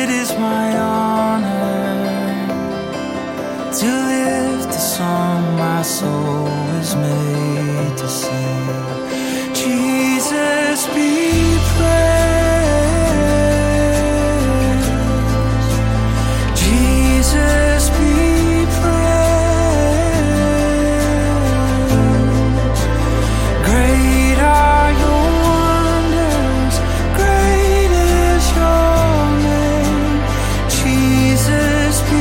it is my honor to lift the song my soul is made to sing. Jesus be praised. Jesus be praised. Great are your wonders, great is your name. Jesus be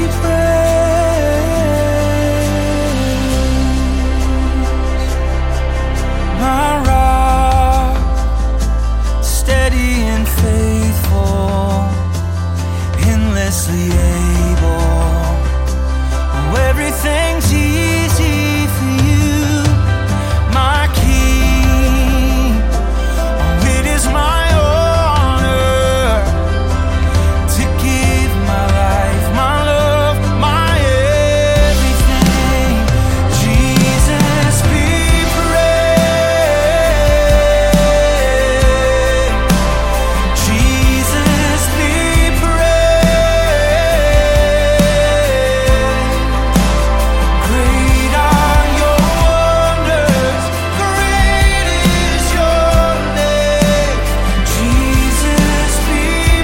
praised. My rock, steady and faithful, endlessly able. Oh, everything's easy for you, my King. Oh, it is my honor to give my life, my love, my everything. Jesus be praised. Jesus be praised. Great are your wonders, great is your name. Jesus be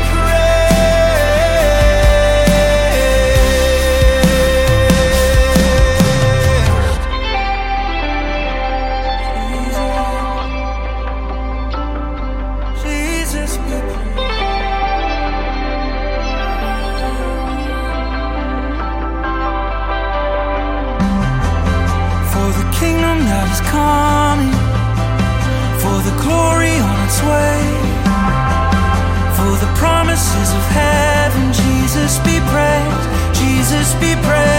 praised. Jesus be praised. For the kingdom that is coming, for the glory on its way, for the promises of heaven, Jesus be praised, Jesus be praised.